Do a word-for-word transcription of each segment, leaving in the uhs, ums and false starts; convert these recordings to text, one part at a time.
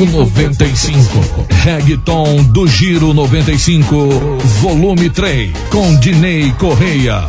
Giro noventa e cinco. Reggaeton do Giro noventa e cinco, volume três, com Diney Correia.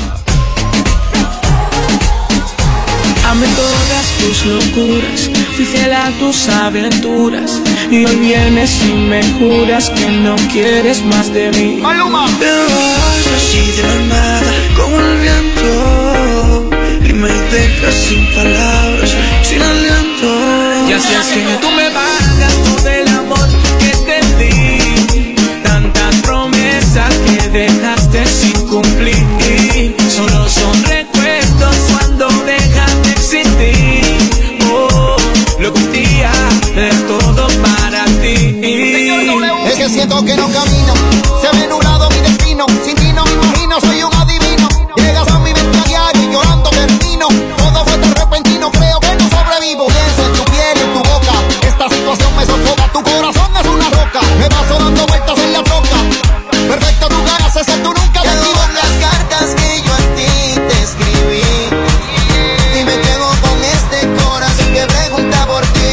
Amé todas tus locuras, fui fiel a tus aventuras, y hoy vienes y me juras que no quieres más de mí. Maluma. Te vas así de la nada, como el viento, y me dejas sin palabras, sin aliento. Y así es que tú me pagas todo el amor que te di, tantas promesas que dejaste sin cumplir. Solo son recuerdos cuando dejan de existir. Oh, lo que un día de todo para ti. Es que siento que no camino, se ve nublado mi destino. Sin ti no me imagino, soy un adivino. Llegas a mi mente a diario y llorando termino. Todo fue tan repentino, creo que no sobrevivo. Pienso en tu piel y en tu boca, esta situación me sofoca. Tu corazón es una roca, me paso dando vueltas en la troca. Perfecto, tú ganas, es que tú nunca te equivocas. Las cartas que yo a ti te escribí, y me quedo con este corazón que pregunta por ti.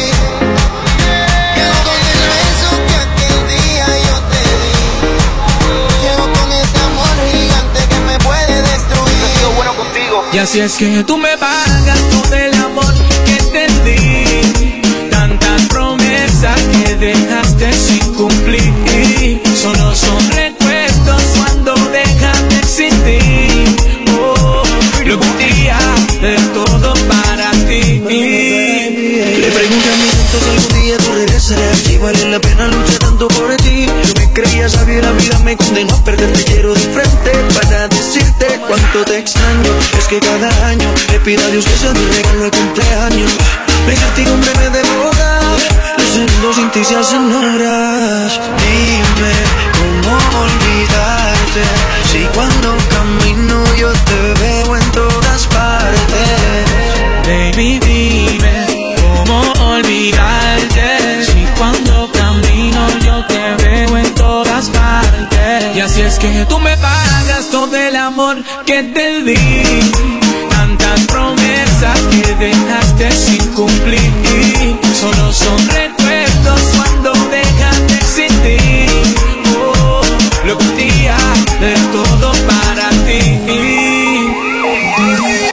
Quedo con el beso que aquel día yo te di. Quedo con ese amor gigante que me puede destruir. Yo he sido bueno contigo. Y así es que tú me pagas todo el amor que te di, tantas promesas que dejaste sin cumplir. Solo son recuerdos cuando dejan de existir. Oh, lo que un día de todo para ti. Le pregunté a mi mente si algún día tú regresarás, si vale la pena luchar tanto por ti. Yo me creía sabio y la vida me condenó a perderte. Quiero de frente para decirte cuánto te extraño. Es que cada año le pido a Dios que sea mi regalo de cumpleaños. Me certidumbre me devoga, los segundos sin ti se hacen horas. Dime cómo olvidarte, si cuando camino yo te veo en todas partes. Baby, dime cómo olvidarte, si cuando camino yo te veo en todas partes. Y así es que tú me pagas todo el amor que te di, tantas promesas que dejaste sin cumplir. Solo son